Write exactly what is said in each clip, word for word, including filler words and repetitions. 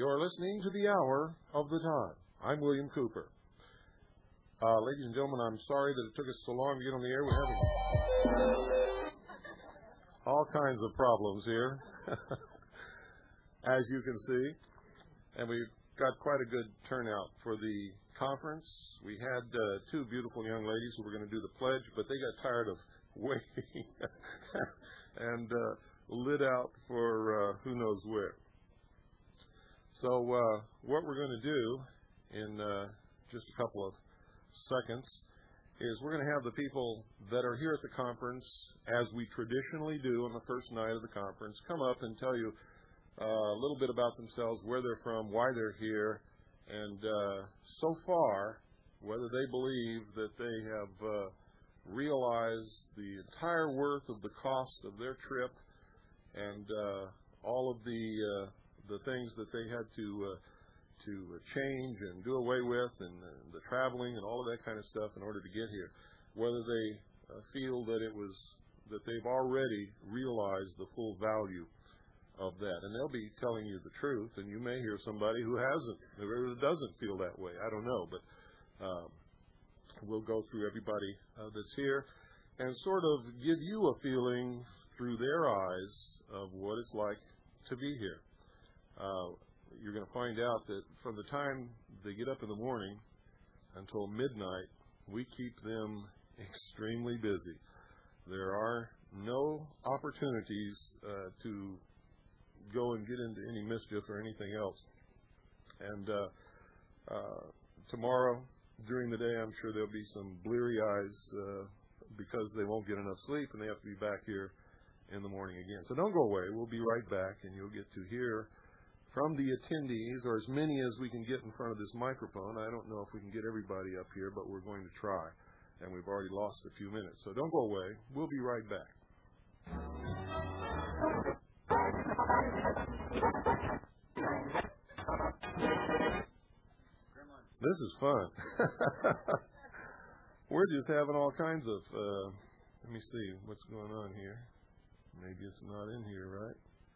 You're listening to the Hour of the Time. I'm William Cooper. Uh, ladies and gentlemen, I'm sorry that it took us so long to get on the air. We're having all kinds of problems here, as you can see. And we've got quite a good turnout for the conference. We had uh, two beautiful young ladies who were going to do the pledge, but they got tired of waiting and uh, lit out for uh, who knows where. So uh, what we're going to do in uh, just a couple of seconds is we're going to have the people that are here at the conference, as we traditionally do on the first night of the conference, come up and tell you uh, a little bit about themselves, where they're from, why they're here, and uh, so far, whether they believe that they have uh, realized the entire worth of the cost of their trip and uh, all of the uh, the things that they had to uh, to change and do away with, and uh, the traveling and all of that kind of stuff in order to get here, whether they uh, feel that it was that they've already realized the full value of that. And they'll be telling you the truth, and you may hear somebody who hasn't, who doesn't feel that way. I don't know, but um, we'll go through everybody uh, that's here and sort of give you a feeling through their eyes of what it's like to be here. Uh, you're going to find out that from the time they get up in the morning until midnight, we keep them extremely busy. There are no opportunities uh, to go and get into any mischief or anything else. And uh, uh, tomorrow, during the day, I'm sure there'll be some bleary eyes uh, because they won't get enough sleep, and they have to be back here in the morning again. So don't go away. We'll be right back, and you'll get to hear from the attendees, or as many as we can get in front of this microphone. I don't know if we can get everybody up here, but we're going to try. And we've already lost a few minutes. So don't go away. We'll be right back. This is fun. We're just having all kinds of, uh, let me see what's going on here. Maybe it's not in here, right?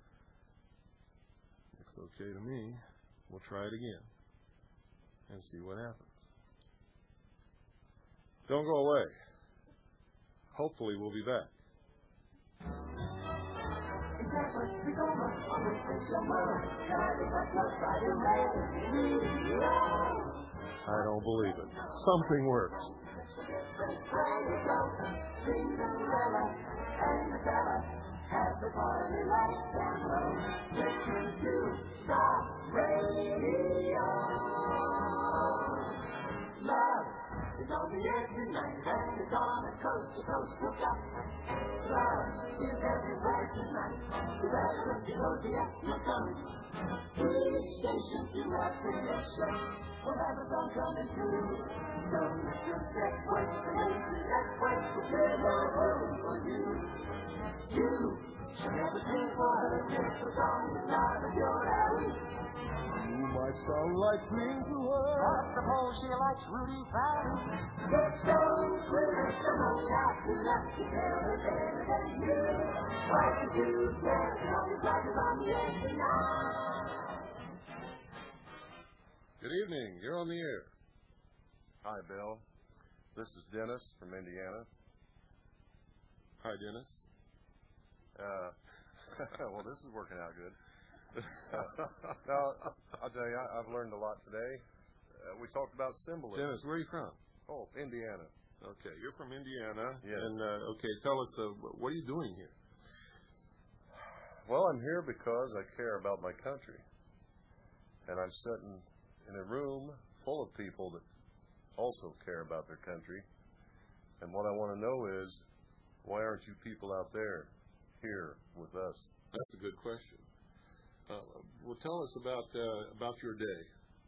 It's okay to me. We'll try it again and see what happens. Don't go away. Hopefully we'll be back. I don't believe it. Something works. Have the party lights down low. Listen to the radio. Love is on the air tonight, and it's on a coast to coast lookout. Love is everywhere tonight. You better look below the extra coming. Each station to have connection. We'll have a song coming through. Don't miss your step. Wait for nation. Let's wait for the room for you. You should never pay for her if the song is not in your alley. You might sound like Green to her. I suppose she likes Rudy Valley. It's so clear, someone got to love to tell her better than you. Why did you care? And all your brothers on the air tonight. Good evening. You're on the air. Hi, Bill. This is Dennis from Indiana. Hi, Dennis. Uh, well, this is working out good. Uh, now, I'll tell you, I, I've learned a lot today. Uh, we talked about symbolism. Dennis, where are you from? Oh, Indiana. Okay, you're from Indiana. Yes. And, uh, okay, tell us, uh, what are you doing here? Well, I'm here because I care about my country. And I'm sitting in a room full of people that also care about their country. And what I want to know is, why aren't you people out there here with us? That's a good question. Uh, well, tell us about uh, about your day.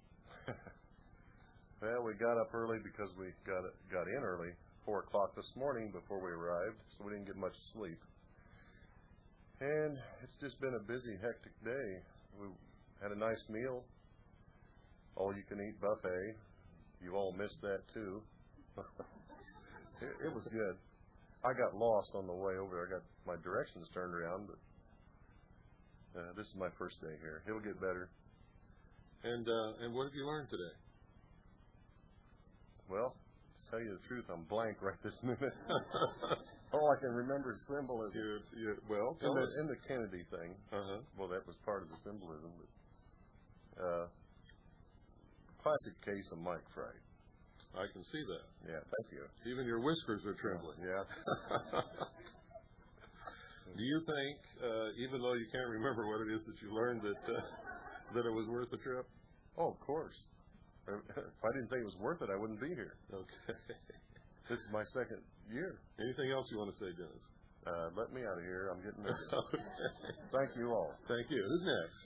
Well, we got up early because we got got in early, four o'clock this morning before we arrived, so we didn't get much sleep. And it's just been a busy, hectic day. We had a nice meal, all-you-can-eat buffet. You all missed that too. it, it was good. I got lost on the way over there. I got my directions turned around, but uh, this is my first day here. It'll get better. And uh, and what have you learned today? Well, to tell you the truth, I'm blank right this minute. All I can remember is symbolism. You're, you're, well, in the, us. in the Kennedy thing, uh-huh. well, that was part of the symbolism. But, uh, classic case of Mike Fright. I can see that. Yeah, thank you. Even your whiskers are trembling. Yeah. Do you think, uh, even though you can't remember what it is that you learned, that uh, that it was worth the trip? Oh, of course. If I didn't think it was worth it, I wouldn't be here. Okay. This is my second year. Anything else you want to say, Dennis? Uh, let me out of here. I'm getting nervous. Okay. Thank you all. Thank you. Who's next?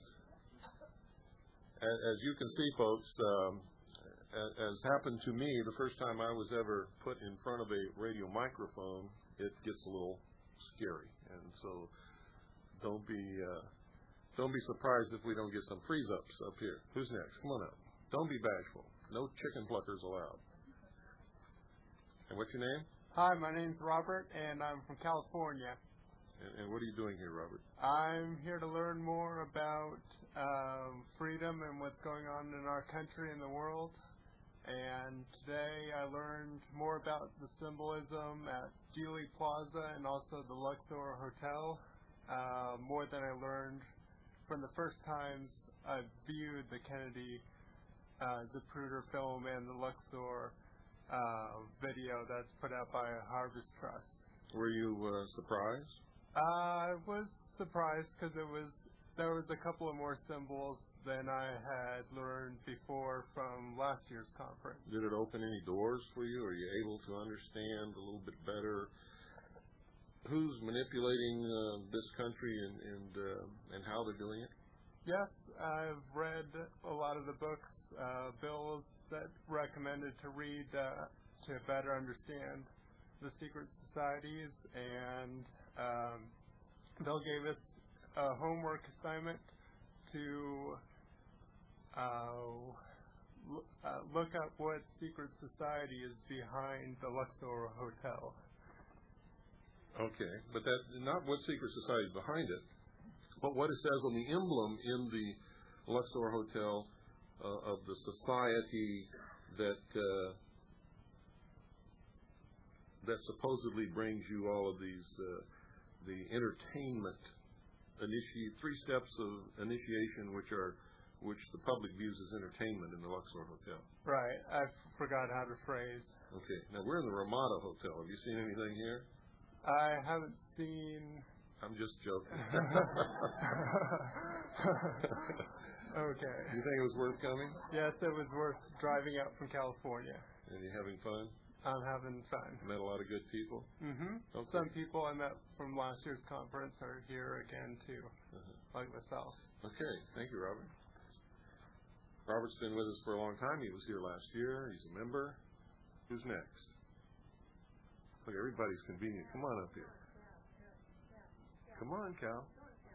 As, as you can see, folks, um, as happened to me the first time I was ever put in front of a radio microphone, it gets a little scary. And so don't be uh, don't be surprised if we don't get some freeze-ups up here. Who's next? Come on up. Don't be bashful. No chicken pluckers allowed. And what's your name? Hi, my name's Robert, and I'm from California. And, and what are you doing here, Robert? I'm here to learn more about um, freedom and what's going on in our country and the world. And today I learned more about the symbolism at Dealey Plaza and also the Luxor Hotel, uh, more than I learned from the first times I viewed the Kennedy uh, Zapruder film and the Luxor uh, video that's put out by Harvest Trust. Were you uh, surprised? Uh, I was surprised because it was there was a couple of more symbols than I had learned before from last year's conference. Did it open any doors for you? Are you able to understand a little bit better who's manipulating uh, this country and and, uh, and how they're doing it? Yes, I've read a lot of the books, uh, bills that recommended to read uh, to better understand the secret societies, and um, Bill gave us a homework assignment to uh, l- uh, look up what secret society is behind the Luxor Hotel. Okay, but that not what secret society is behind it, but what it says on the emblem in the Luxor Hotel uh, of the society that uh, that supposedly brings you all of these uh, the entertainment initiate three steps of initiation, which are which the public views as entertainment in the Luxor Hotel. Right, I forgot how to phrase. Okay, now we're in the Ramada Hotel. Have you seen anything here? I haven't seen. I'm just joking. Okay. Do you think it was worth coming? Yes, it was worth driving out from California. And you having fun? I'm having fun. Met a lot of good people? Mm-hmm. Okay. Some people I met from last year's conference are here again, too, Uh-huh. like myself. Okay. Thank you, Robert. Robert's been with us for a long time. He was here last year. He's a member. Who's next? Look, everybody's convenient. Come on up here. Come on, Cal.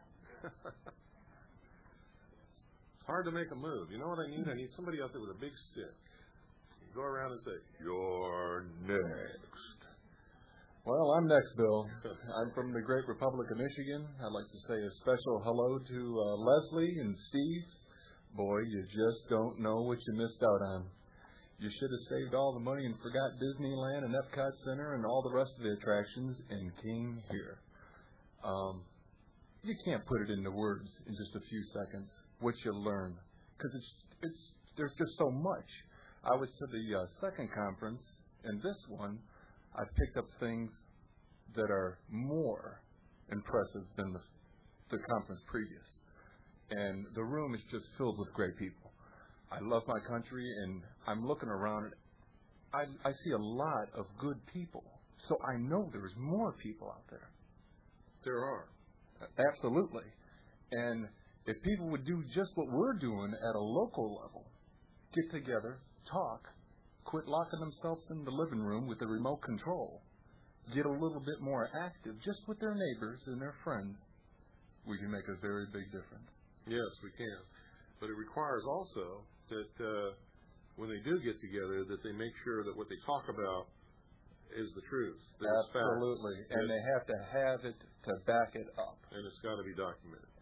It's hard to make a move. You know what I need? I need somebody out there with a big stick. Go around and say, "You're next." Well, I'm next, Bill. I'm from the great Republic of Michigan. I'd like to say a special hello to uh, Leslie and Steve. Boy, you just don't know what you missed out on. You should have saved all the money and forgot Disneyland and Epcot Center and all the rest of the attractions and came here. Um, you can't put it into words in just a few seconds what you learn, because it's it's there's just so much. I was to the uh, second conference, and this one, I picked up things that are more impressive than the, the conference previous. And the room is just filled with great people. I love my country, and I'm looking around, and I, I see a lot of good people. So I know there's more people out there. There are. Absolutely. And if people would do just what we're doing at a local level, get together, talk, quit locking themselves in the living room with the remote control, get a little bit more active just with their neighbors and their friends, we can make a very big difference. Yes, we can. But it requires also that uh, when they do get together, that they make sure that what they talk about is the truth. Absolutely. And they have to have it to back it up. And it's got to be documented.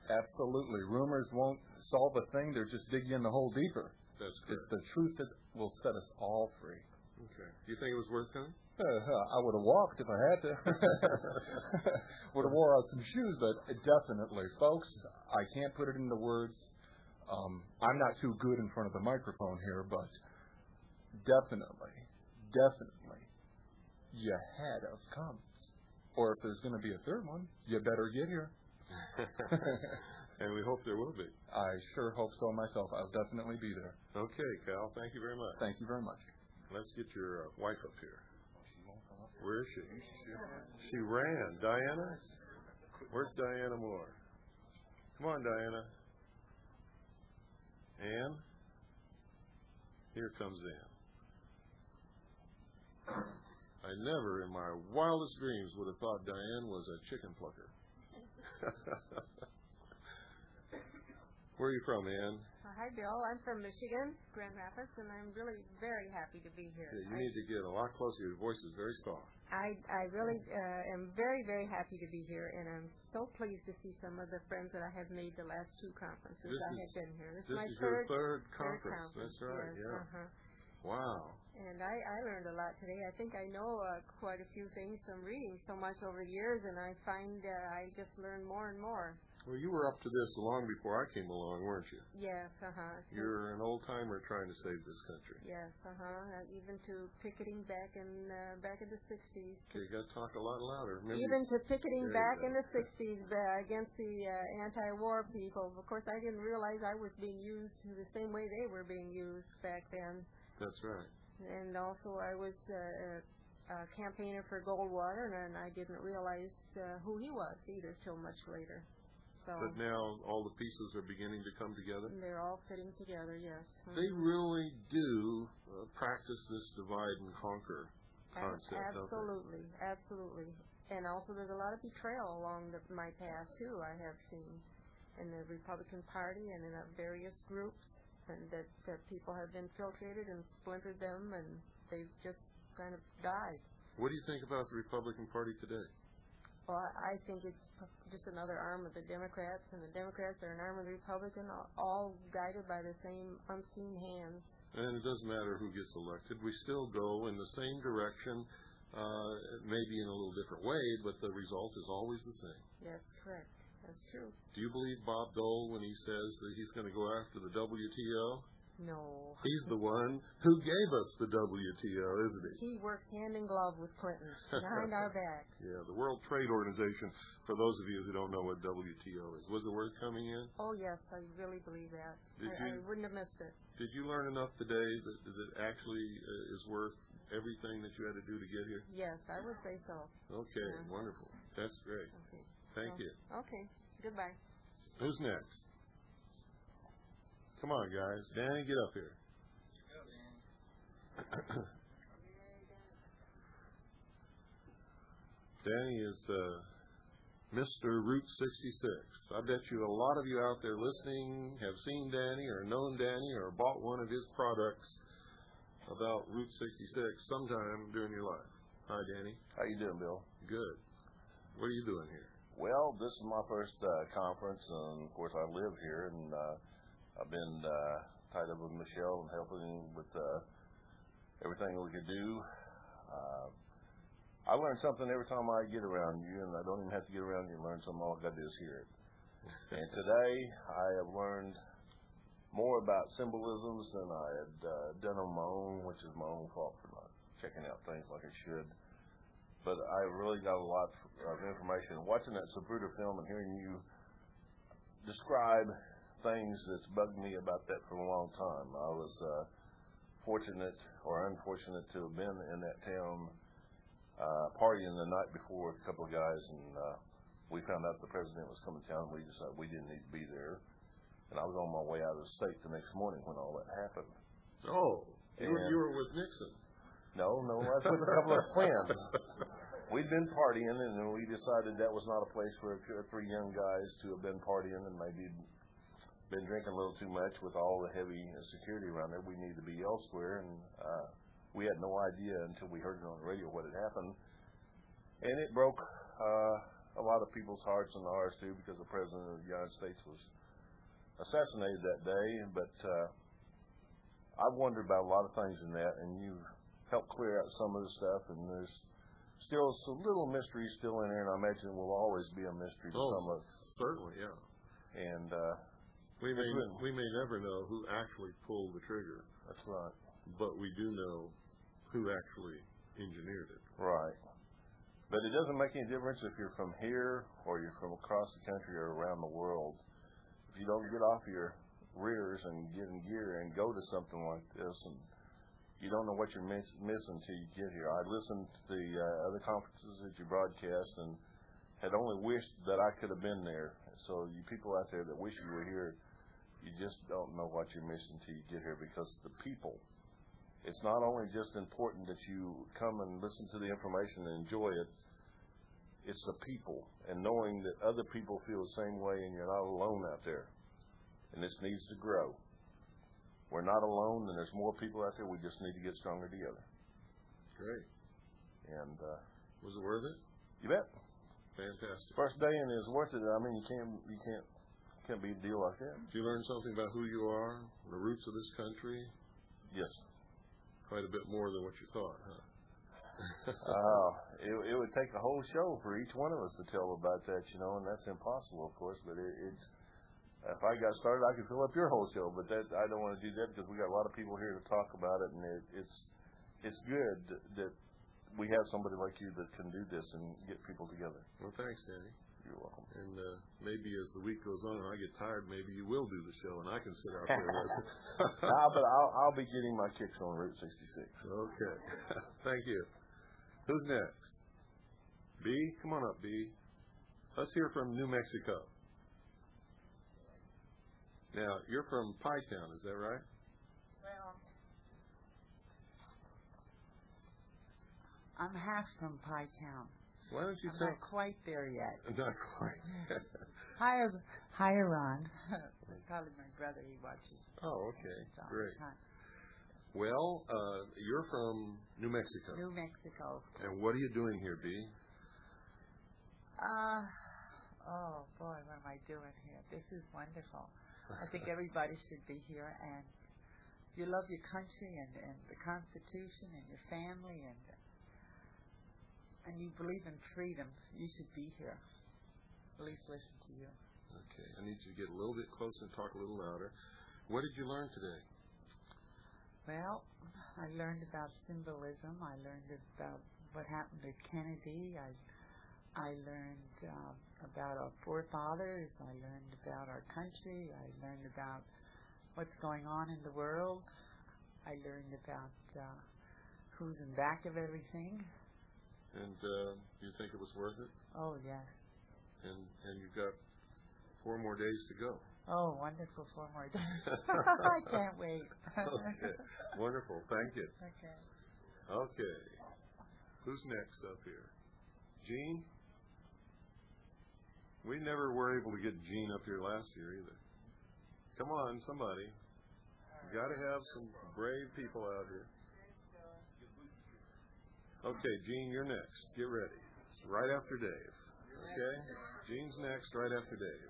Absolutely. Rumors won't solve a thing. They're just digging the hole deeper. That's It's correct. the truth that will set us all free. Okay. Do you think it was worth coming? Uh, I would have walked if I had to. Would have wore out some shoes, but definitely, folks, I can't put it into words. Um, I'm not too good in front of the microphone here, but definitely, definitely, you had to have come. Or if there's going to be a third one, you better get here. And we hope there will be. I sure hope so myself. I'll definitely be there. Okay, Cal. Thank you very much. Thank you very much. Let's get your uh, wife up here. Where is she? She ran. Diana? Where's Diana Moore? Come on, Diana. Ann? Here comes Ann. I never in my wildest dreams would have thought Diane was a chicken plucker. Where are you from, Ann? Uh, hi, Bill. I'm from Michigan, Grand Rapids, and I'm really very happy to be here. Yeah, you I, need to get a lot closer. Your voice is very soft. I, I really uh, am very, very happy to be here, and I'm so pleased to see some of the friends that I have made the last two conferences This I is- have been here. This, This is my is third, your third third conference. conference. That's right, Yes, yeah. Uh-huh. Wow. And I, I learned a lot today. I think I know uh, quite a few things from reading so much over the years, and I find uh, I just learn more and more. Well, you were up to this long before I came along, weren't you? Yes, uh-huh. So, You're an old-timer trying to save this country. Yes, uh-huh. Uh, even to picketing back in uh, back in the sixties. Okay, you got to talk a lot louder. Remember, Even to picketing There you back go. in the sixties uh, against the uh, anti-war people. Of course, I didn't realize I was being used the same way they were being used back then. That's right. And also, I was uh, a campaigner for Goldwater, and I didn't realize uh, who he was either till much later. So But now all the pieces are beginning to come together. they're all fitting together. Yes. They Mhm. really do uh, practice this divide and conquer concept, don't they? Absolutely, absolutely. And also there's a lot of betrayal along the, my path, too, I have seen, in the Republican Party and in uh, various groups, and that, that people have infiltrated and splintered them, and they've just kind of died. What do you think about the Republican Party today? Well, I I think it's just another arm of the Democrats, and the Democrats are an arm of the Republican, all- all guided by the same unseen hands. And it doesn't matter who gets elected. We still go in the same direction, uh, maybe in a little different way, but the result is always the same. Yes, correct. That's true. Do you believe Bob Dole when he says that he's going to go after the W T O? No. He's the one who gave us the W T O, isn't he? He works hand in glove with Clinton, behind our back. Yeah, the World Trade Organization, for those of you who don't know what W T O is. Was the word coming in? Oh, yes, I really believe that. Did I, you- I wouldn't have missed it. Did you learn enough today that, that actually uh, is worth everything that you had to do to get here? Yes, I would say so. Okay, Yeah. wonderful. That's great. Okay. Thank Well, you. Okay, goodbye. Who's next? Come on, guys. Danny, get up here. Danny is uh, Mister Route sixty-six. I bet you a lot of you out there listening have seen Danny or known Danny or bought one of his products about Route sixty-six sometime during your life. Hi, Danny. How you doing, Bill? Good. What are you doing here? Well, this is my first uh, conference, and of course I live here, and uh, I've been uh, tied up with Michelle and helping with uh, everything we could do. Uh, I learn something every time I get around you, and I don't even have to get around you and learn something. All I got to do is hear it. And today I have learned more about symbolisms than I had uh, done on my own, which is my own fault for not checking out things like I should. But I really got a lot of information. Watching that Zapruder film and hearing you describe things that's bugged me about that for a long time. I was uh, fortunate or unfortunate to have been in that town uh, partying the night before with a couple of guys, and uh, we found out the president was coming to town. We decided we didn't need to be there. And I was on my way out of the state the next morning when all that happened. Oh, you, were, And- you were with Nixon. No, no, I was with a couple of friends. We'd been partying, and then we decided that was not a place for three young guys to have been partying and maybe been drinking a little too much with all the heavy security around there. We needed to be elsewhere, and uh, we had no idea until we heard it on the radio what had happened. And it broke uh, a lot of people's hearts and ours too, because the President of the United States was assassinated that day. But uh, I wondered about a lot of things in that, and you helped clear out some of the stuff. And there's still a little mystery still in there, and I imagine it will always be a mystery to Oh, some of us. certainly, yeah. And uh, We may Good. we may never know who actually pulled the trigger, that's right. but we do know who actually engineered it. Right. But it doesn't make any difference if you're from here or you're from across the country or around the world. If you don't get off your rears and get in gear and go to something like this, and you don't know what you're miss, missing until you get here. I listened to the uh, other conferences that you broadcast and had only wished that I could have been there. So you people out there that wish you were here, you just don't know what you're missing until you get here, because the people. It's not only just important that you come and listen to the information and enjoy it. It's the people, and knowing that other people feel the same way, and you're not alone out there. And this needs to grow. We're not alone, and there's more people out there. We just need to get stronger together. Great. And uh, Was it worth it? you bet. Fantastic. First day and it's worth it. I mean, you can't you can't can't beat a deal like that. Did you learn something about who you are, the roots of this country? Yes. Quite a bit more than what you thought, huh? uh, it, it would take a whole show for each one of us to tell about that, you know, and that's impossible, of course. But it, it, if I got started, I could fill up your whole show. But that I don't want to do that, because we got a lot of people here to talk about it, and it, it's it's good that we have somebody like you that can do this and get people together. Well, thanks, Danny. You're welcome. And uh, maybe as the week goes on and I get tired, maybe you will do the show, and I can sit out there with it. Nah, but I'll, I'll be getting my kicks on Route sixty-six. Okay. Thank you. Who's next? B? Come on up, B. Let's hear from New Mexico. Now, you're from Pie Town, is that right? Well, I'm half from Pie Town. Why don't you I'm tell... not quite there yet. Not quite. Hi, hi, Ron. That's probably my brother. He watches. Oh, okay. all the Great. time. Well, uh, you're from New Mexico. New Mexico. And what are you doing here, B? Uh, oh, boy, what am I doing here? This is wonderful. I think everybody should be here. And if you love your country and, and the Constitution and your family and and you believe in freedom, you should be here. At least listen to you. Okay. I need you to get a little bit closer and talk a little louder. What did you learn today? Well, I learned about symbolism. I learned about what happened to Kennedy. I I learned uh, about our forefathers. I learned about our country. I learned about what's going on in the world. I learned about uh, who's in back of everything. And uh, do you think it was worth it? Oh, yes. And and you've got four more days to go. Oh, wonderful. Four more days. I can't wait. Okay. Wonderful. Thank you. Okay. Okay. Who's next up here? Gene? We never were able to get Gene up here last year either. Come on, somebody. You got to have some brave people out here. Okay, Gene, you're next. Get ready. It's right after Dave. Okay? Gene's next, right after Dave.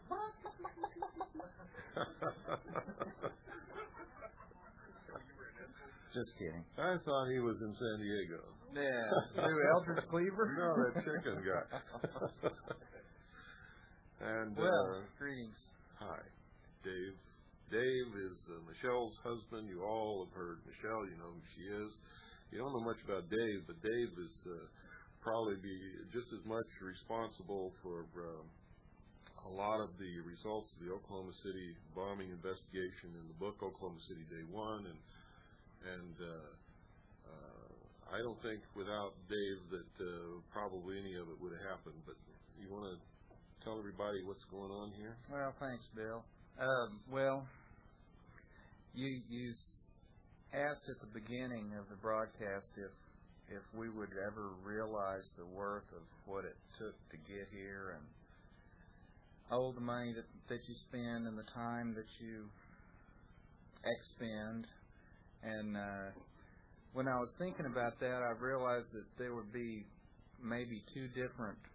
Just kidding. I thought he was in San Diego. Yeah. Through Eldridge Cleaver? No, that chicken guy. And Well, uh, greetings. hi, Dave. Dave is uh, Michelle's husband. You all have heard Michelle. You know who she is. You don't know much about Dave, but Dave is uh, probably be just as much responsible for uh, a lot of the results of the Oklahoma City bombing investigation in the book Oklahoma City Day One, and and uh, uh, I don't think without Dave that uh, probably any of it would have happened. But you want to tell everybody what's going on here? Well, thanks, Bill. Um, well, you you asked at the beginning of the broadcast if if we would ever realize the worth of what it took to get here, and all the money that that you spend and the time that you expend. And uh, when I was thinking about that, I realized that there would be maybe two different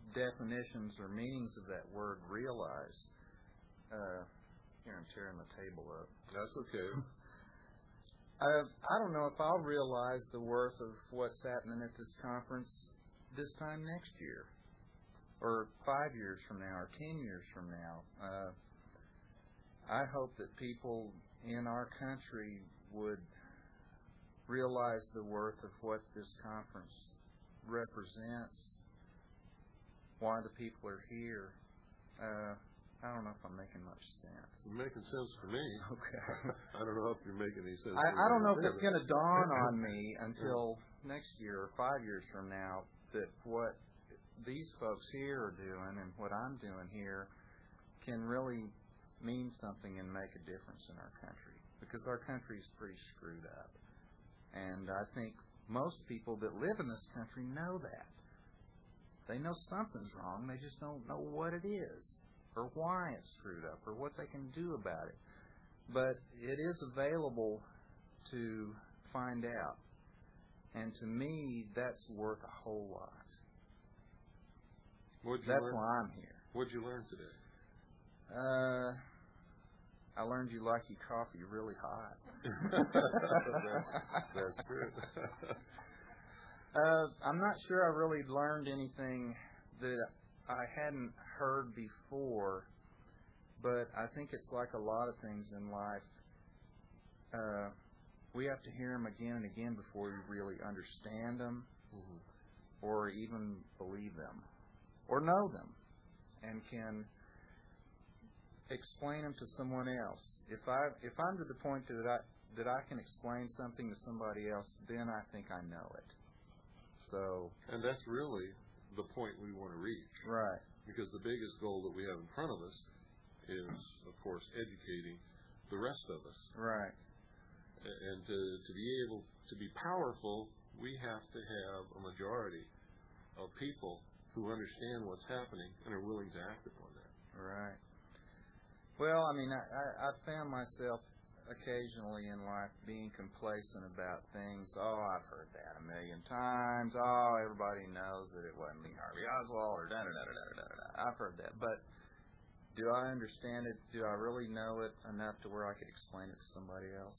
definitions or meanings of that word realize. Uh, here, I'm tearing the table up. That's okay. I, I don't know if I'll realize the worth of what's happening at this conference this time next year, or five years from now, or ten years from now. Uh, I hope that people in our country would realize the worth of what this conference represents, why the people are here. Uh, I don't know if I'm making much sense. You're making sense to me. Okay. I don't know if you're making any sense. I, to I don't know if me. it's going to dawn on me until next year or five years from now that what these folks here are doing and what I'm doing here can really mean something and make a difference in our country, because our country is pretty screwed up. And I think most people that live in this country know that. They know something's wrong. They just don't know what it is or why it's screwed up or what they can do about it. But it is available to find out. And to me, that's worth a whole lot. What'd you That's learn? why I'm here. What'd you learn today? Uh, I learned you like your coffee really hot. that's, that's true. uh, I'm not sure I really learned anything that I hadn't heard before, but I think it's like a lot of things in life. Uh, we have to hear them again and again before we really understand them, mm-hmm. or even believe them, or know them, and can explain them to someone else. If I if I'm to the point that I that I can explain something to somebody else, then I think I know it. So, and that's really the point we want to reach. Right. Because the biggest goal that we have in front of us is, of course, educating the rest of us. Right. And to, to be able to be powerful, we have to have a majority of people who understand what's happening and are willing to act upon that. Right. Well, I mean, I, I, I found myself occasionally in life being complacent about things. Oh, I've heard that a million times. Oh, everybody knows that it wasn't Lee Harvey Oswald or da-da-da-da-da-da-da. I've heard that. But do I understand it? Do I really know it enough to where I could explain it to somebody else?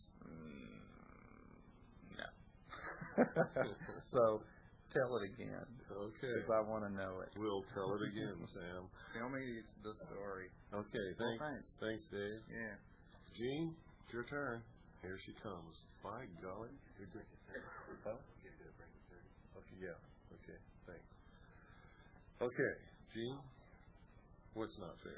Mm, no. So, tell it again. Okay. Because I want to know it. We'll tell it again, Sam. Tell me the story. Okay, thanks. Well, thanks. Thanks, Dave. Yeah. Gene, it's your turn. Here she comes. By golly. You're good. Huh? Okay, yeah. Okay, thanks. Okay, Gene, what's not fair?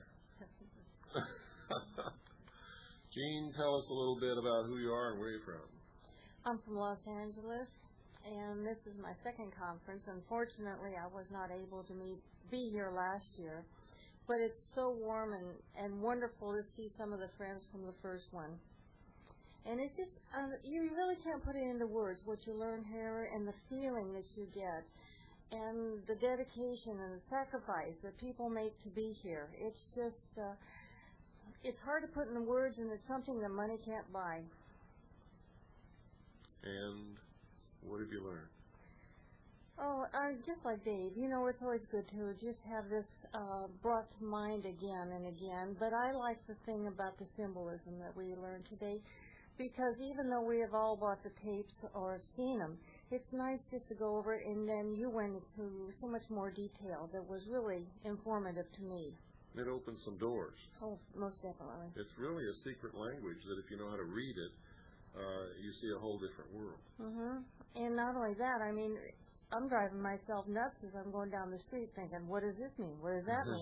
Gene, tell us a little bit about who you are and where you're from. I'm from Los Angeles, and this is my second conference. Unfortunately, I was not able to meet, be here last year, but it's so warm and, and wonderful to see some of the friends from the first one. And it's just, uh, you really can't put it into words, what you learn here and the feeling that you get, and the dedication and the sacrifice that people make to be here. It's just, uh, it's hard to put into words, and it's something that money can't buy. And what have you learned? Oh, uh, just like Dave, you know, it's always good to just have this uh, brought to mind again and again. But I like the thing about the symbolism that we learned today, because even though we have all bought the tapes or seen them, it's nice just to go over it, and then you went into so much more detail that was really informative to me. It opens some doors. Oh, most definitely. It's really a secret language that if you know how to read it, uh, you see a whole different world. Mm-hmm. And not only that, I mean, I'm driving myself nuts as I'm going down the street thinking, what does this mean? What does that mean?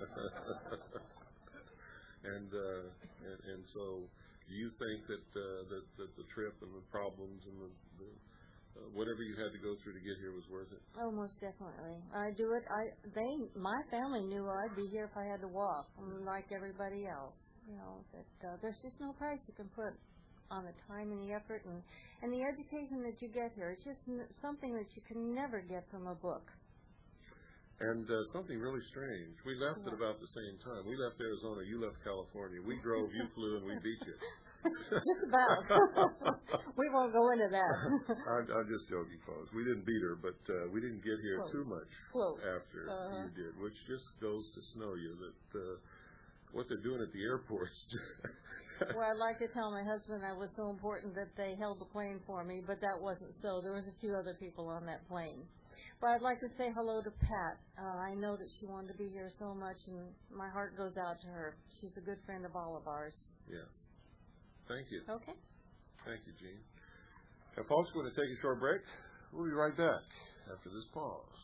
and, uh, and and so do you think that, uh, that, that the trip and the problems and the, the uh, whatever you had to go through to get here was worth it? Oh, most definitely. I do it. I they my family knew I'd be here if I had to walk, like everybody else. You know, that uh, there's just no price you can put on the time and the effort and, and the education that you get here. It's just n- something that you can never get from a book. And uh, something really strange. We left yeah. at about the same time. We left Arizona. You left California. We drove. You flew, and we beat you. Just about. We won't go into that. I'm, I'm just joking, folks. We didn't beat her, but uh, we didn't get here Close. too much Close. after Uh-huh. you did, which just goes to snow you that uh, what they're doing at the airports. Well, I'd like to tell my husband I was so important that they held the plane for me, but that wasn't so. There was a few other people on that plane. But I'd like to say hello to Pat. Uh, I know that she wanted to be here so much, and my heart goes out to her. She's a good friend of all of ours. Yes. Thank you. Okay. Thank you, Gene. Now, folks, we're going to take a short break. We'll be right back after this pause.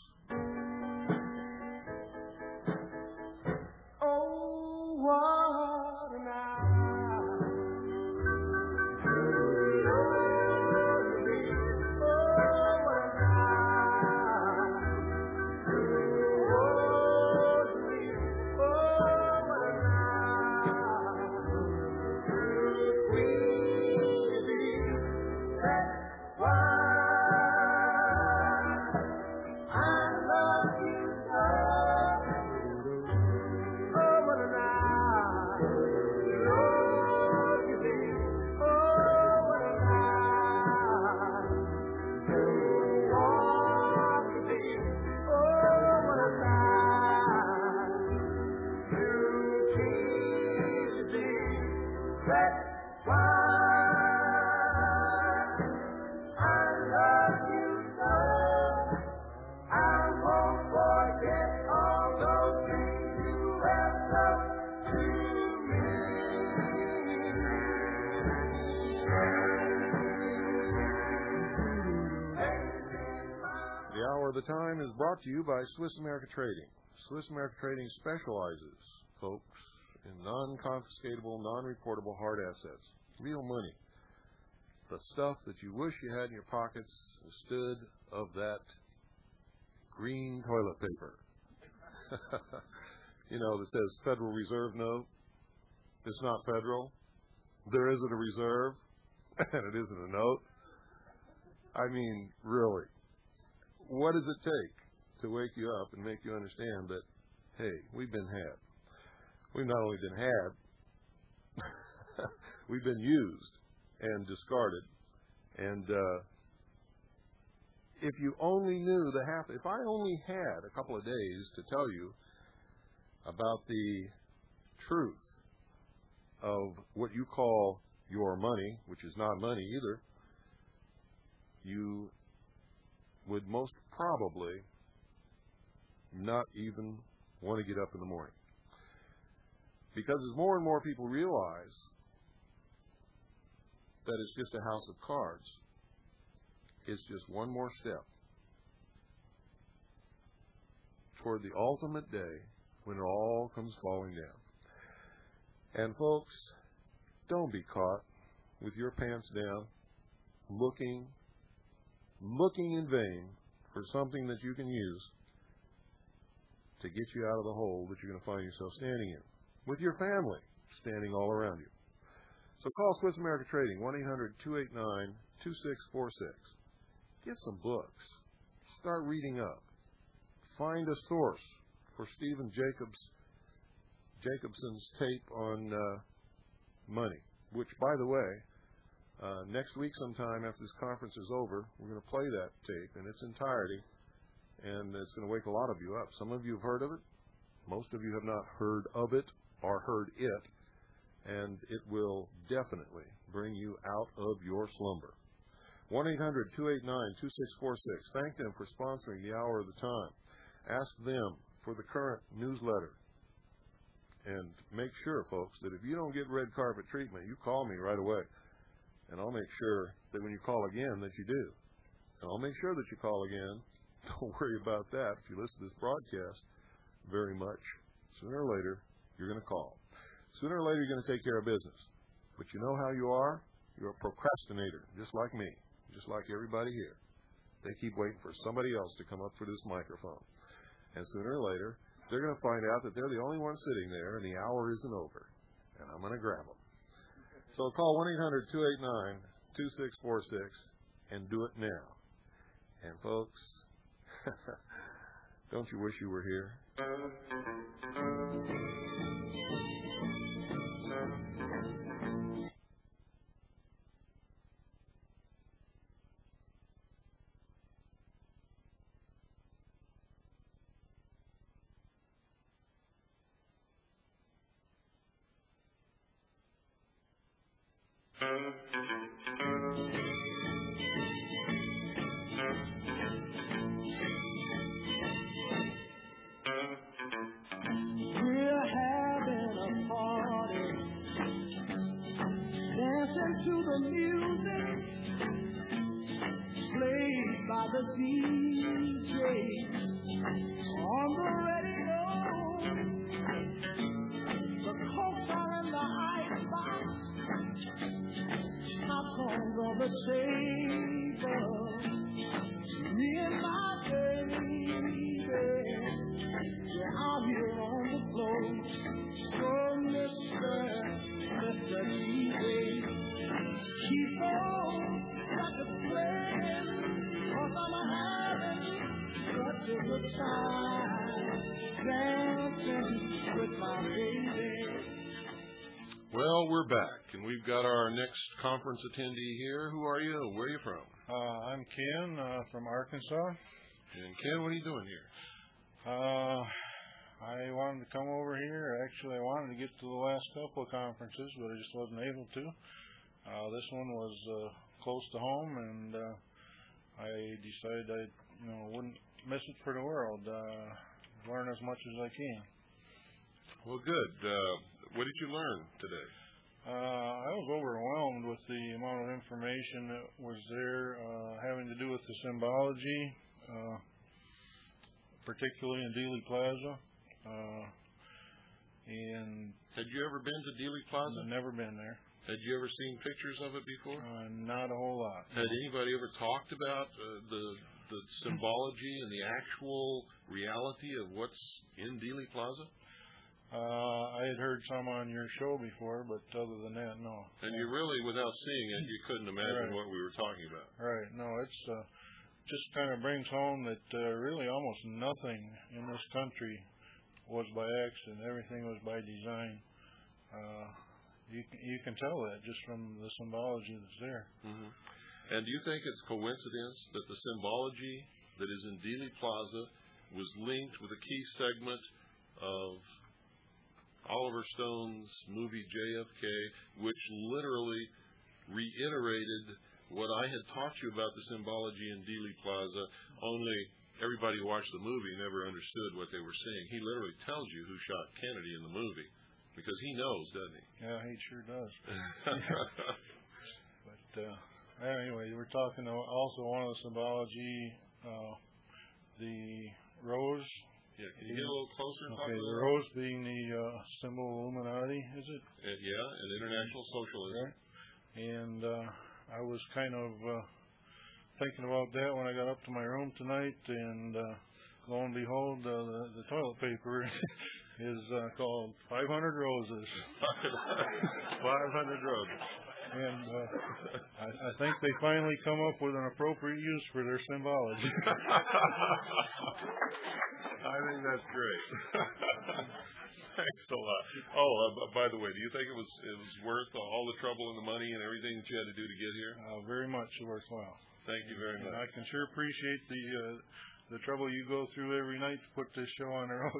Oh, what an hour. The Time is brought to you by Swiss America Trading. Swiss America Trading specializes, folks, in non-confiscatable, non-reportable hard assets, real money, the stuff that you wish you had in your pockets instead of that green toilet paper. You know, that says Federal Reserve note. It's not federal. There isn't a reserve, and it isn't a note. I mean, really. What does it take to wake you up and make you understand that, hey, we've been had. We've not only been had, we've been used and discarded. And uh, if you only knew the half, if I only had a couple of days to tell you about the truth of what you call your money, which is not money either, you would most probably not even want to get up in the morning. Because as more and more people realize that it's just a house of cards, it's just one more step toward the ultimate day when it all comes falling down. And folks, don't be caught with your pants down, looking looking in vain for something that you can use to get you out of the hole that you're going to find yourself standing in, with your family standing all around you. So call Swiss America Trading, one eight hundred two eight nine two six four six. Get some books. Start reading up. Find a source for Stephen Jacobs, Jacobson's tape on uh, money, which, by the way, Uh, next week sometime after this conference is over, we're going to play that tape in its entirety, and it's going to wake a lot of you up. Some of you have heard of it. Most of you have not heard of it or heard it, and it will definitely bring you out of your slumber. one eight hundred two eight nine two six four six. Thank them for sponsoring the Hour of the Time. Ask them for the current newsletter. And make sure, folks, that if you don't get red carpet treatment, you call me right away. And I'll make sure that when you call again that you do. And I'll make sure that you call again. Don't worry about that. If you listen to this broadcast very much, sooner or later, you're going to call. Sooner or later, you're going to take care of business. But you know how you are? You're a procrastinator, just like me, just like everybody here. They keep waiting for somebody else to come up for this microphone. And sooner or later, they're going to find out that they're the only one sitting there and the hour isn't over. And I'm going to grab them. So call one eight hundred two eight nine two six four six and do it now. And folks, don't you wish you were here? We're having a party, dancing to the music played by the D J on the radio. The Cokes are in the icebox, popcorn's on the table. Me and my baby, we're out here on the floor. So Mister Mister D J, keep on record playing, 'cause I'm having such a good time dancing with my baby. Well, we're back, and we've got our next conference attendee here. Who are you? Where are you from? Uh, I'm Ken uh, from Arkansas. And Ken, what are you doing here? Uh, I wanted to come over here. Actually, I wanted to get to the last couple of conferences, but I just wasn't able to. Uh, this one was uh, close to home, and uh, I decided I, you know, wouldn't miss it for the world. Uh, learn as much as I can. Well, good. Uh, what did you learn today? Uh, I was overwhelmed with the amount of information that was there, uh, having to do with the symbology, uh, particularly in Dealey Plaza. Uh, and had you ever been to Dealey Plaza? I've never been there. Had you ever seen pictures of it before? Uh, not a whole lot. Had anybody ever talked about uh, the the symbology and the actual reality of what's in Dealey Plaza? Uh, I had heard some on your show before, but other than that, no. And you really, without seeing it, you couldn't imagine right. what we were talking about. Right. No, it's uh, just kind of brings home that uh, really almost nothing in this country was by accident. Everything was by design. Uh, you you can tell that just from the symbology that's there. Mm-hmm. And do you think it's coincidence that the symbology that is in Dealey Plaza was linked with a key segment of Oliver Stone's movie J F K, which literally reiterated what I had taught you about the symbology in Dealey Plaza, only everybody who watched the movie never understood what they were saying. He literally tells you who shot Kennedy in the movie, because he knows, doesn't he? Yeah, he sure does. But uh, anyway, we're talking also one of the symbology, uh, the rose. Yeah, can you get a little closer? And okay, talk the rose being the uh, symbol of Illuminati, is it? Uh, yeah, and international socialism. Right. And uh, I was kind of uh, thinking about that when I got up to my room tonight, and uh, lo and behold, uh, the, the toilet paper is uh, called five hundred Roses. five hundred Roses. And uh, I, I think they finally come up with an appropriate use for their symbology. I think that's great. Thanks a lot. Oh, uh, by the way, do you think it was it was worth all the trouble and the money and everything that you had to do to get here? Uh, very much worthwhile. Thank you very much. And I can sure appreciate the uh, the trouble you go through every night to put this show on the road.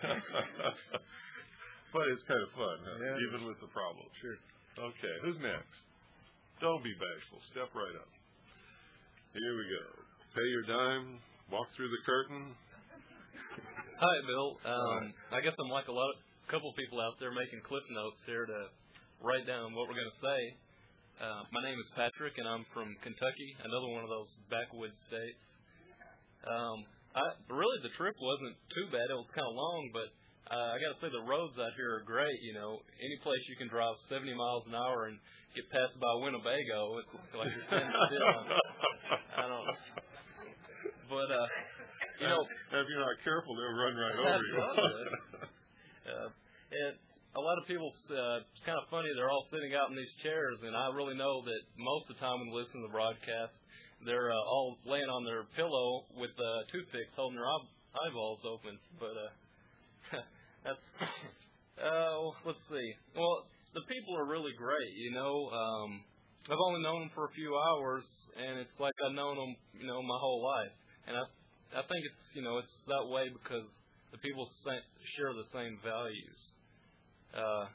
But it's kind of fun, huh? Yeah, Even with the problems. Sure. Okay, who's next? Don't be bashful. Step right up. Here we go. Pay your dime. Walk through the curtain. Hi, Bill. Um, I guess I'm like a lot, a couple of people out there making cliff notes here to write down what we're going to say. Uh, my name is Patrick, and I'm from Kentucky, another one of those backwoods states. Um, I, really, the trip wasn't too bad. It was kind of long, but uh, I got to say the roads out here are great. You know, any place you can drive seventy miles an hour and get passed by Winnebago, it's like you're standing still. I don't know. But, uh, you know, if you're not careful, they'll run right over you. uh, and a lot of people, uh, it's kind of funny, they're all sitting out in these chairs, and I really know that most of the time when they listen to the broadcast, they're uh, all laying on their pillow with uh, toothpicks holding their eye- eyeballs open. But uh, that's, uh, let's see. Well, the people are really great, you know. Um, I've only known them for a few hours, and it's like I've known them, you know, my whole life. And I I think it's, you know, it's that way because the people share the same values. Uh,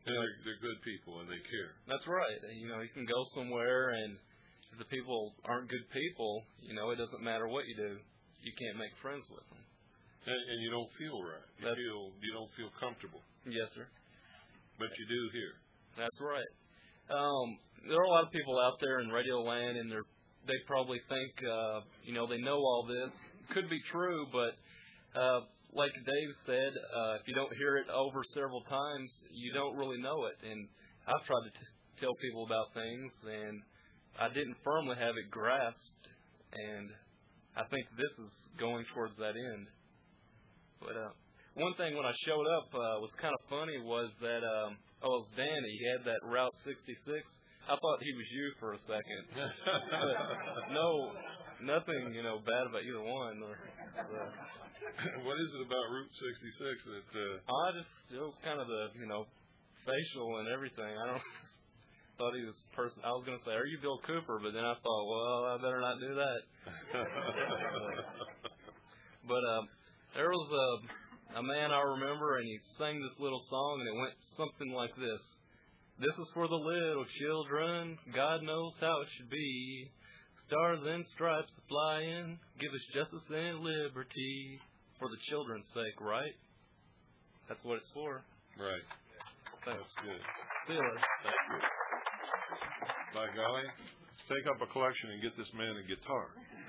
And they're, they're good people, and they care. That's right. You know, you can go somewhere, and if the people aren't good people, you know, it doesn't matter what you do, you can't make friends with them. And, and you don't feel right. You That's, feel you don't feel comfortable. Yes, sir. But you do here. That's right. Um, there are a lot of people out there in Radio Land, and they're they probably think, uh, you know, they know all this. Could be true, but uh, like Dave said, uh, if you don't hear it over several times, you don't really know it. And I've tried to t- tell people about things, and I didn't firmly have it grasped, and I think this is going towards that end. But uh, one thing when I showed up uh, was kind of funny was that, um, oh, it was Danny. He had that Route sixty-six. I thought he was you for a second. But no, nothing, you know, bad about either one. Or, uh, what is it about Route sixty-six that? Uh... I just it was kind of the you know facial and everything. I don't thought he was person. I was going to say, "Are you Bill Cooper?" But then I thought, well, I better not do that. uh, but um, there was a a man I remember, and he sang this little song, and it went something like this. This is for the little children. God knows how it should be. Stars and stripes flying, give us justice and liberty. For the children's sake, right? That's what it's for. Right. Thanks. That's good. Feel it. Thank you. By golly, take up a collection and get this man a guitar.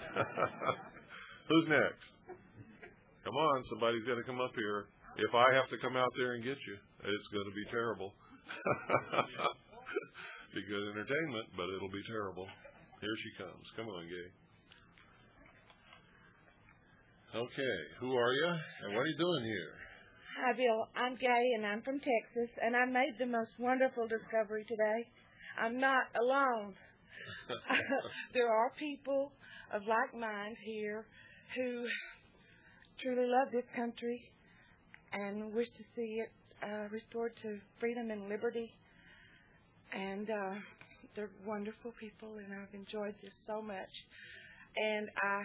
Who's next? Come on, somebody's got to come up here. If I have to come out there and get you, it's going to be terrible. Be good entertainment, but it'll be terrible. Here she comes. Come on, Gay. Okay, who are you, and what are you doing here? Hi, Bill. I'm Gay, and I'm from Texas, and I made the most wonderful discovery today. I'm not alone. There are people of like mind here who truly love this country and wish to see it uh, restored to freedom and liberty. And uh, they're wonderful people, and I've enjoyed this so much. And I,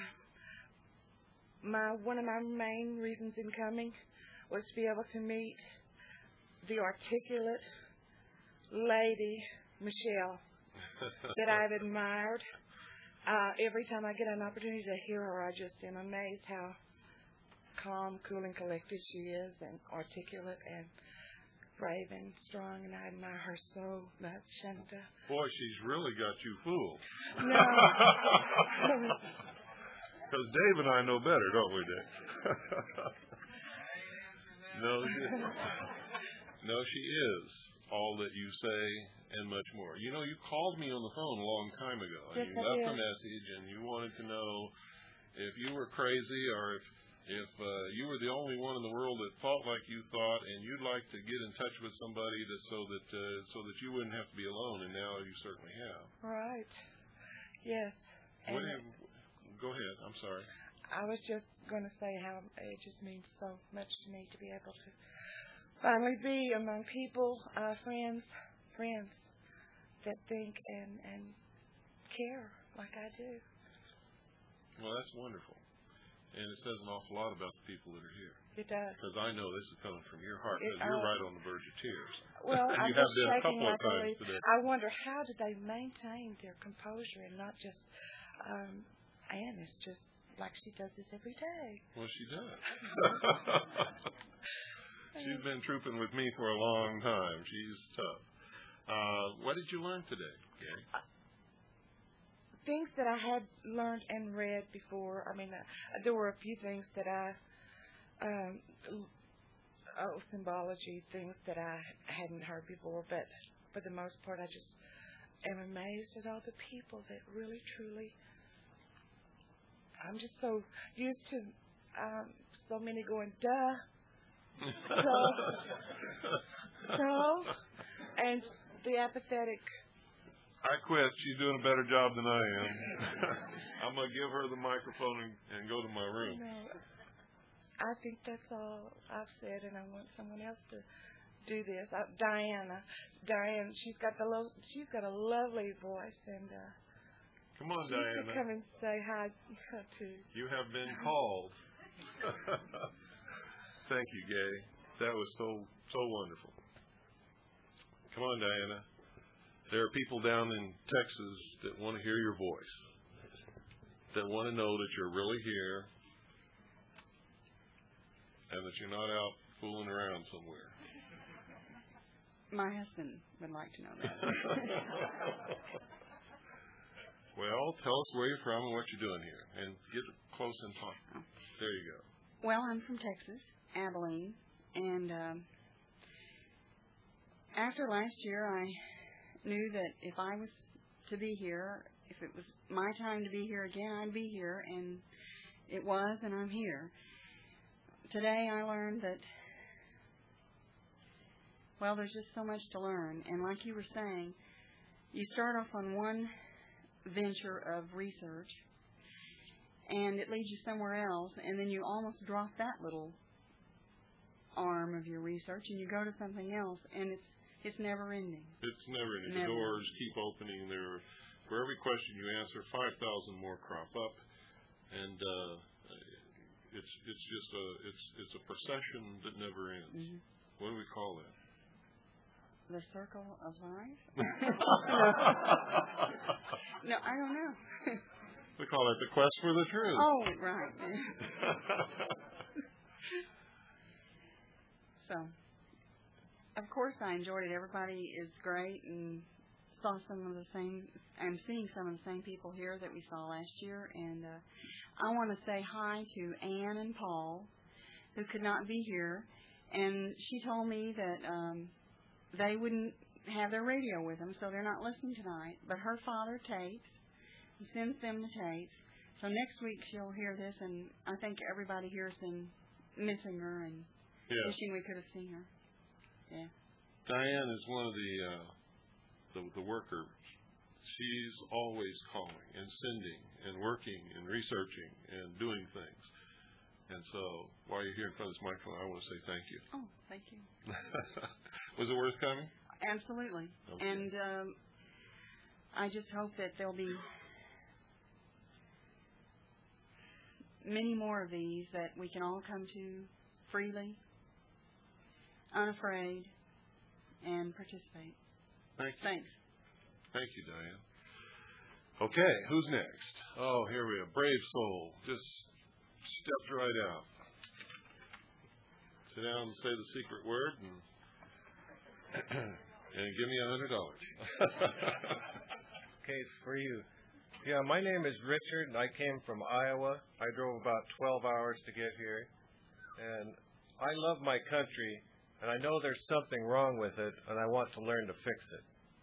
my one of my main reasons in coming was to be able to meet the articulate lady, Michelle, that I've admired. Uh, every time I get an opportunity to hear her, I just am amazed how calm, cool, and collected she is, and articulate, and brave and strong, and I admire her so much. And uh, boy, she's really got you fooled. No. Because Dave and I know better, don't we, Dave? no, she, no, she is all that you say and much more. You know, you called me on the phone a long time ago, and yes, you left a message, and you wanted to know if you were crazy or if if uh, you were the only one in the world that thought like you thought, and you'd like to get in touch with somebody that so that uh, so that you wouldn't have to be alone, and now you certainly have. Right. Yes. What do you, go ahead. I'm sorry. I was just going to say how it just means so much to me to be able to finally be among people, uh, friends, friends that think and, and care like I do. Well, that's wonderful. And it says an awful lot about the people that are here. It does. Because I know this is coming from your heart, because It, you're uh, right on the verge of tears. Well, I'm you just have been a shaking couple of like a times leaf. today. I wonder how did they maintain their composure and not just, um, Anne is just like she does this every day. Well, she does. She's been trooping with me for a long time. She's tough. Uh, what did you learn today, Gary? Uh, things that I had learned and read before. I mean, uh, there were a few things that I, um, oh, symbology, things that I hadn't heard before, but for the most part, I just am amazed at all the people that really, truly, I'm just so used to um, so many going, duh, so, so, and the apathetic. I quit. She's doing a better job than I am. I'm going to give her the microphone and, and go to my room. No, I think that's all I've said, and I want someone else to do this. Uh, Diana, Diane, she's got the lo- she's got a lovely voice, and uh, come on, she Diana. should come and say hi to. You have been called. Thank you, Gay. That was so so wonderful. Come on, Diana. There are people down in Texas that want to hear your voice, that want to know that you're really here and that you're not out fooling around somewhere. My husband would like to know that. Well, tell us where you're from and what you're doing here. And get close and talk. Oh. There you go. Well, I'm from Texas, Abilene. And um, after last year, I knew that if I was to be here, if it was my time to be here again, I'd be here. And it was, and I'm here. Today I learned that, well, there's just so much to learn. And like you were saying, you start off on one venture of research, and it leads you somewhere else, and then you almost drop that little arm of your research, and you go to something else, and it's it's never ending. It's never ending. Never. The doors keep opening. There, for every question you answer, five thousand more crop up, and uh, it's it's just a it's it's a procession that never ends. Mm-hmm. What do we call that? The circle of life? No, I don't know. We call it the quest for the truth. Oh, right. So, of course, I enjoyed it. Everybody is great, and saw some of the same. I'm seeing some of the same people here that we saw last year, and uh, I want to say hi to Ann and Paul, who could not be here, and she told me that um, they wouldn't have their radio with them, so they're not listening tonight. But her father tapes. He sends them the tapes. So next week she'll hear this, and I think everybody here's been missing her and yeah. wishing we could have seen her. Yeah. Diane is one of the, uh, the the workers. She's always calling and sending and working and researching and doing things. And so while you're here in front of this microphone, I want to say thank you. Oh, thank you. Was it worth coming? Absolutely. Okay. And um, I just hope that there'll be many more of these that we can all come to freely, unafraid, and participate. Thank you. Thanks. Thank you, Diane. Okay, who's next? Oh, here we are. Brave soul. Just stepped right out. Sit down and say the secret word and and give me a hundred dollars. Okay, it's for you. Yeah, my name is Richard, and I came from Iowa. I drove about twelve hours to get here. And I love my country, and I know there's something wrong with it, and I want to learn to fix it.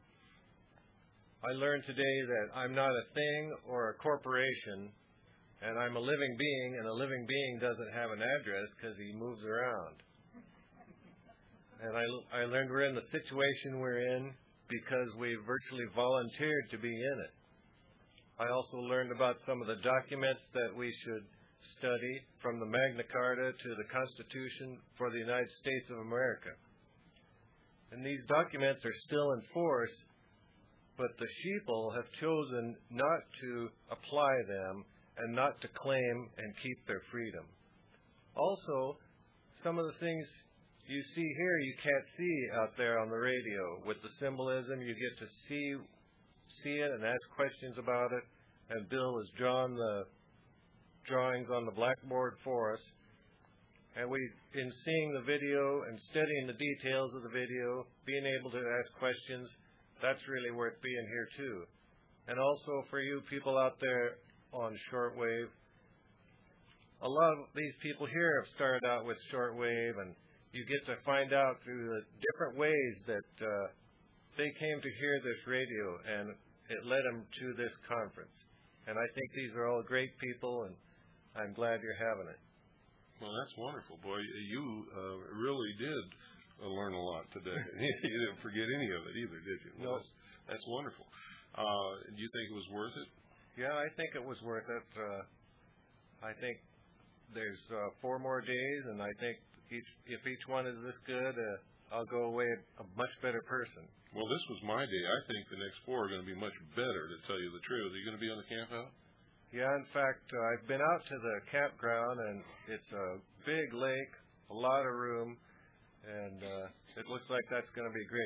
I learned today that I'm not a thing or a corporation, and I'm a living being, and a living being doesn't have an address because he moves around. And I, I learned we're in the situation we're in because we virtually volunteered to be in it. I also learned about some of the documents that we should study, from the Magna Carta to the Constitution for the United States of America. And these documents are still in force, but the sheeple have chosen not to apply them and not to claim and keep their freedom. Also, some of the things you see here you can't see out there on the radio. With the symbolism, you get to see see it and ask questions about it. And Bill has drawn the drawings on the blackboard for us. And we, in seeing the video and studying the details of the video, being able to ask questions, that's really worth being here too. And also for you people out there on shortwave, a lot of these people here have started out with shortwave, and you get to find out through the different ways that uh, they came to hear this radio, and it led them to this conference. And I think these are all great people, and I'm glad you're having it. Well, that's wonderful, boy. You uh, really did uh, learn a lot today. You didn't forget any of it either, did you? No. Well, that's, that's wonderful. Uh, do you think it was worth it? Yeah, I think it was worth it. Uh, I think there's uh, four more days, and I think each, if each one is this good, uh, I'll go away a much better person. Well, this was my day. I think the next four are going to be much better, to tell you the truth. Are you going to be on the camp out? Yeah, in fact, uh, I've been out to the campground, and it's a big lake, a lot of room, and uh, it looks like that's going to be great.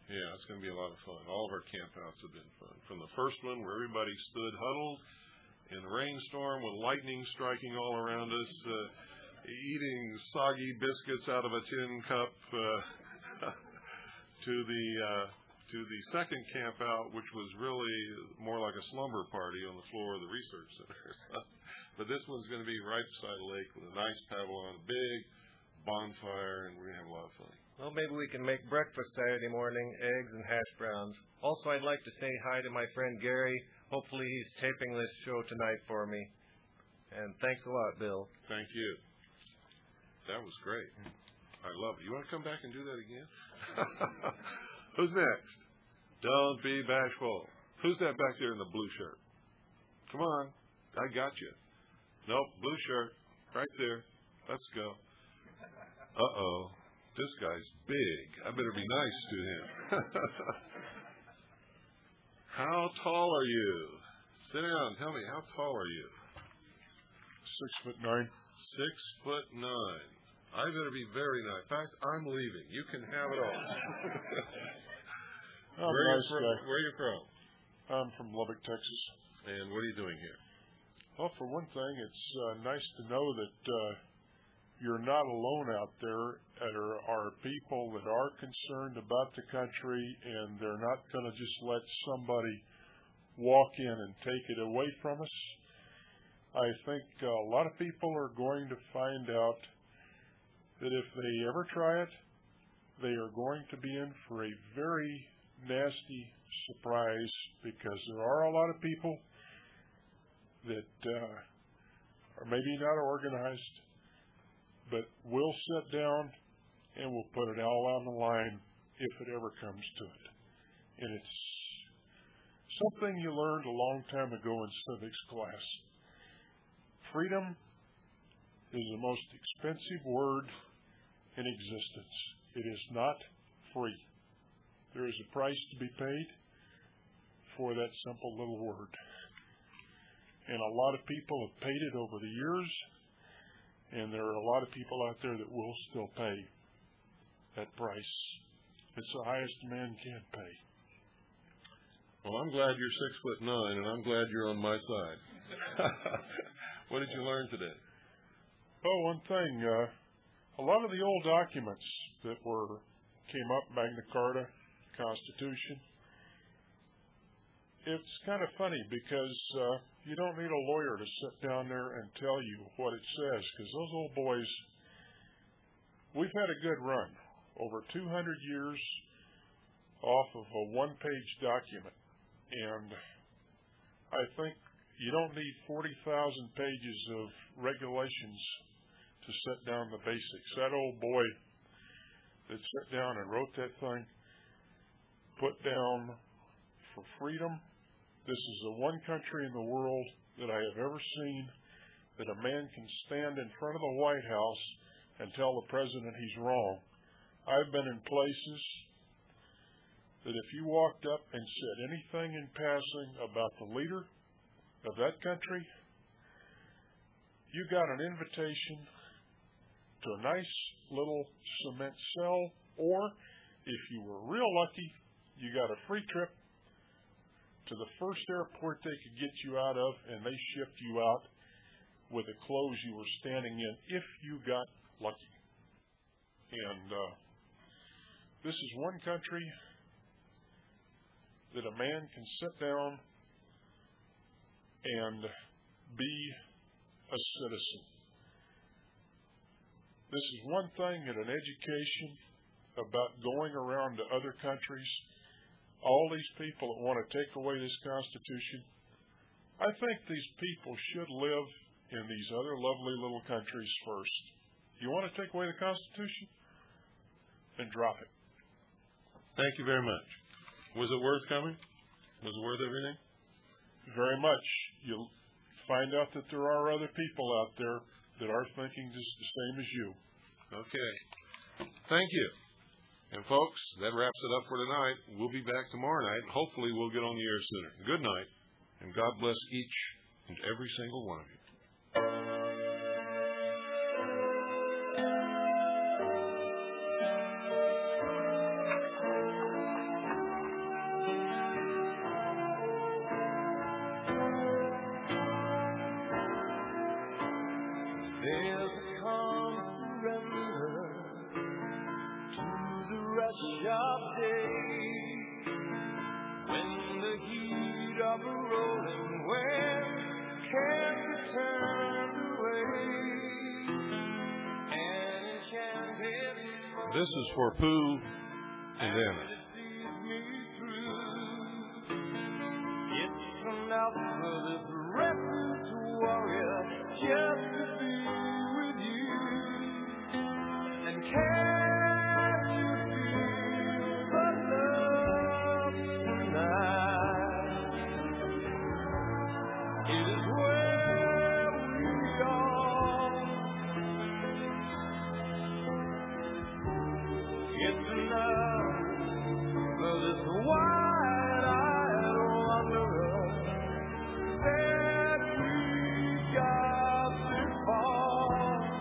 Yeah, it's going to be a lot of fun. All of our campouts have been fun. From the first one where everybody stood huddled in a rainstorm with lightning striking all around us, uh, eating soggy biscuits out of a tin cup, uh, to the uh, to the second campout, which was really more like a slumber party on the floor of the research center. But this one's going to be right beside a lake with a nice paddle on a big bonfire, and we're going to have a lot of fun. Well, maybe we can make breakfast Saturday morning, eggs and hash browns. Also, I'd like to say hi to my friend Gary. Hopefully he's taping this show tonight for me. And thanks a lot, Bill. Thank you. That was great. I love it. You want to come back and do that again? Who's next? Don't be bashful. Who's that back there in the blue shirt? Come on. I got you. Nope, blue shirt. Right there. Let's go. Uh-oh. This guy's big. I better be nice to him. How tall are you? Sit down. Tell me, how tall are you? Six foot nine. Six foot nine. I better be very nice. In fact, I'm leaving. You can have it all. I'm where, a are nice from, guy. where are you from? I'm from Lubbock, Texas. And what are you doing here? Well, for one thing, it's uh, nice to know that uh, you're not alone out there. There are people that are concerned about the country, and they're not going to just let somebody walk in and take it away from us. I think uh, a lot of people are going to find out that if they ever try it, they are going to be in for a very nasty surprise, because there are a lot of people that uh, are maybe not organized, but will sit down and will put it all on the line if it ever comes to it. And it's something you learned a long time ago in civics class. Freedom is the most expensive word in existence. It is not free. There is a price to be paid for that simple little word. And a lot of people have paid it over the years, and there are a lot of people out there that will still pay that price. It's the highest man can pay. Well, I'm glad you're six foot nine, and I'm glad you're on my side. What did you learn today? Oh, one thing. Uh, a lot of the old documents that were came up, Magna Carta, Constitution, it's kind of funny because uh, you don't need a lawyer to sit down there and tell you what it says, because those old boys, we've had a good run. Over two hundred years off of a one-page document. And I think you don't need forty thousand pages of regulations to set down the basics. That old boy that sat down and wrote that thing put down for freedom. This is the one country in the world that I have ever seen that a man can stand in front of the White House and tell the president he's wrong. I've been in places that if you walked up and said anything in passing about the leader of that country, you got an invitation to a nice little cement cell, or if you were real lucky, you got a free trip to the first airport they could get you out of, and they shipped you out with the clothes you were standing in if you got lucky. And uh, this is one country that a man can sit down and be a citizen. This is one thing in an education about going around to other countries. All these people that want to take away this Constitution, I think these people should live in these other lovely little countries first. You want to take away the Constitution? Then drop it. Thank you very much. Was it worth coming? Was it worth everything? Very much. You'll find out that there are other people out there that are thinking just the same as you. Okay. Thank you. And folks, that wraps it up for tonight. We'll be back tomorrow night. Hopefully we'll get on the air sooner. Good night, and God bless each and every single one of you. There's a calm surrender to the rush of day, when the heat of a rolling wave can't be turned away. An enchanted This is for Pooh and Anna. It's enough for this restless warrior just to be with you. And can you feel the love tonight? It is where we are. It's enough for this wide-eyed wanderer that we got this far.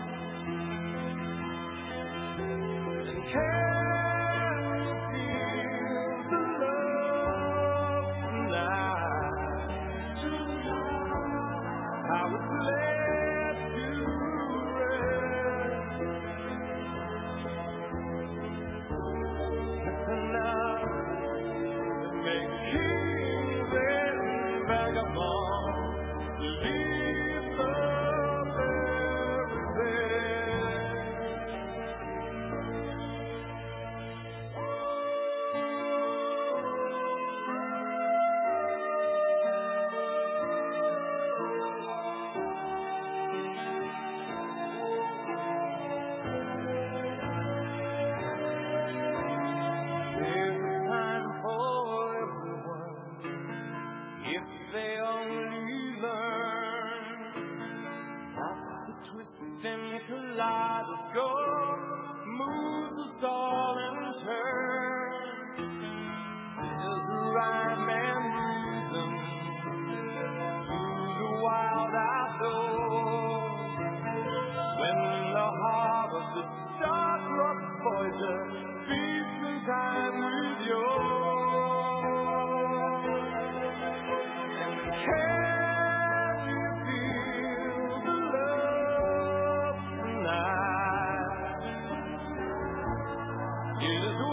And can you feel the love tonight? How it's led to rest. It's enough to make kings and vagabonds leave the very There's time for everyone if they only learn not to twist and kaleidoscope moves us all in turn. There's rhyme and reason through the wild outdoors. When the heart of the star-struck voyager beats in time with yours. And can you feel the love tonight? It is